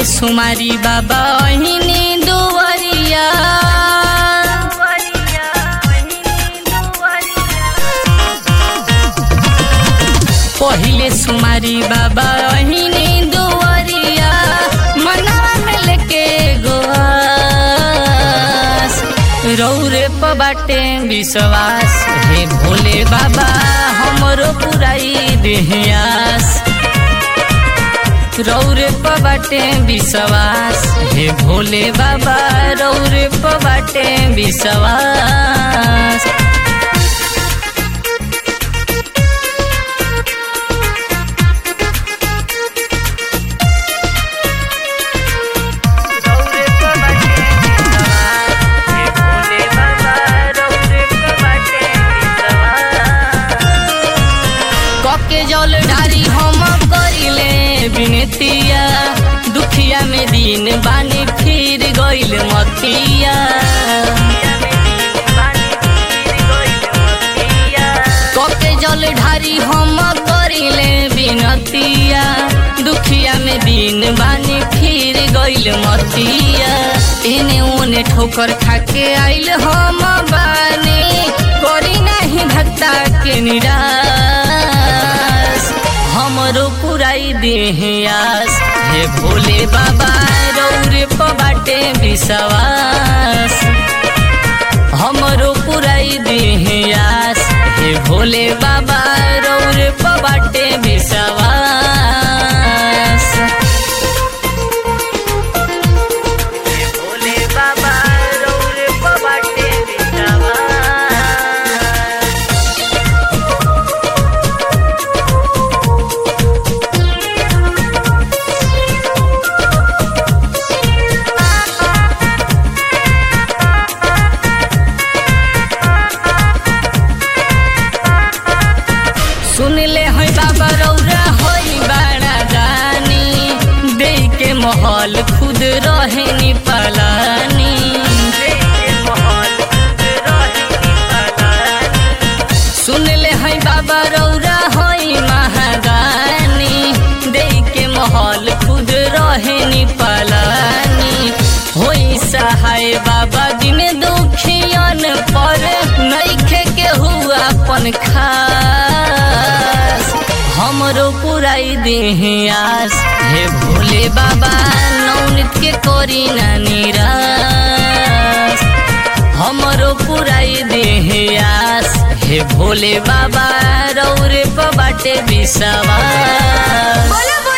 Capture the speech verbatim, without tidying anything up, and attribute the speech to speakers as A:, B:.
A: सुमारी बाबा अहिनी दुवरिया पहिले सुमारी बाबा अहिनी दुवरिया मनवा में लेके गोआस रौरे प बाटे विश्वास हे भोले बाबा हमरो पुराई देहयास रौरे प बाटे विश्वास हे भोले बाबा रौरे प बाटे विश्वास जल ढारी हम करिले बिनतिया दुखिया में दिन बानी फिर गइल मतिया कके जल ढारी हम करिले बिनतिया दुखिया में दिन बानी फिर गइल मतिया एने ओने ठोकर खाके आइल हम बानी करी नहीं भक्ता के निराश हमरो पुराई देहयास हे भोले बाबा रौरे प बाटे विश्वास हमरो पुराई देहयास हे भोले बाबा रौरे प बाटे विश्वास हे भोले बाबा रौरे प बाटे विश्वास सुनले है बाबा रौरा होई बड़ा दानी दे के महल खुद रहे नी पलानी सुनले है बाबा रौरा होई महादानी दे के महल खुद रहे नी पलानी होई सहाय बाबा दिन दुखियन पर नइखे के हुआ अपन खास हमरो पुराई देहयास हे भोले बाबा नौनित के कोरी ना निराश हमरो पुराई देहयास हे भोले बाबा रौरे प बाटे विश्वास।